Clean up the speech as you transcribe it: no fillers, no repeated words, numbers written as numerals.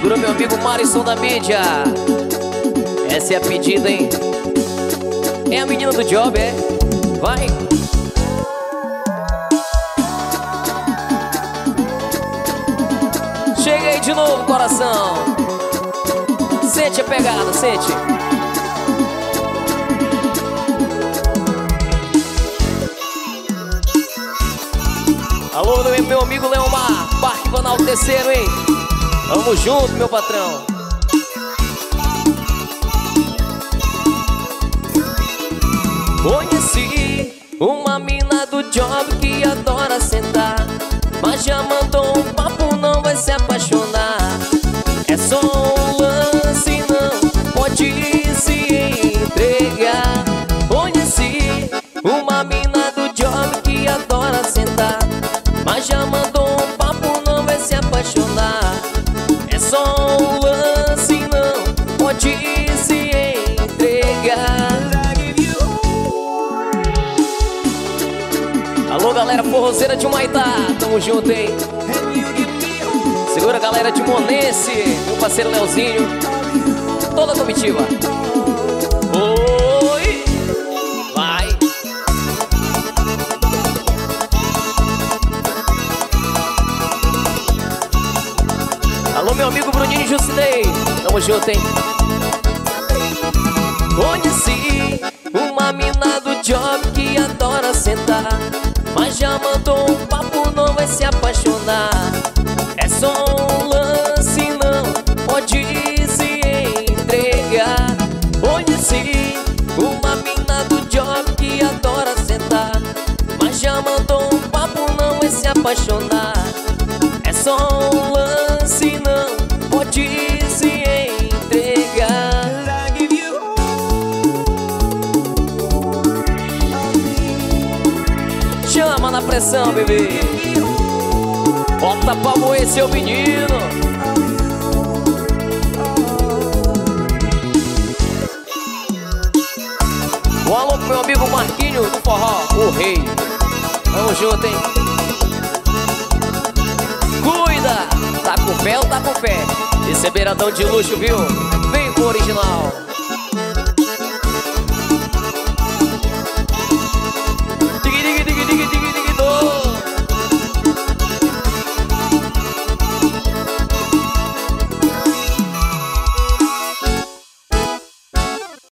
Pro meu amigo Marisson da mídia. Essa é a pedida, hein? É a menina do job, é? Vai! Cheguei de novo, coração. Sente a pegada, sente. Alô, meu amigo Leomar, Parque Planalto Terceiro, hein? Tamo junto, meu patrão. Conheci uma mina do job que adora sentar, mas já mandou um papo, não vai se apaixonar. É só um lance, não pode se entregar. Conheci uma mina do job que adora sentar, mas já mandou um papo, não vai se apaixonar. É só um lance, não pode se entregar. Alô, galera forrozeira de Humaitá, tamo junto, hein? Segura a galera de Monense, meu parceiro Leozinho, toda a comitiva. Oi! Vai! Alô, meu amigo Bruninho Jucidei, tamo junto, hein? Conheci uma mina do job que adora sentar, mas já mandou um papo, não vai se apaixonar. É só um lance, não pode se entregar. Conheci uma mina do job que adora sentar, mas já mandou um papo, não vai se apaixonar. É só um lance, não pode se entregar. Chama na pressão, bebê. Bota pra moer, seu menino. Um alô pro meu amigo Marquinho do forró, o rei. Tamo junto, hein? Cuida! Tá com fé ou tá com fé? Esse é beiradão de luxo, viu? Vem com o original.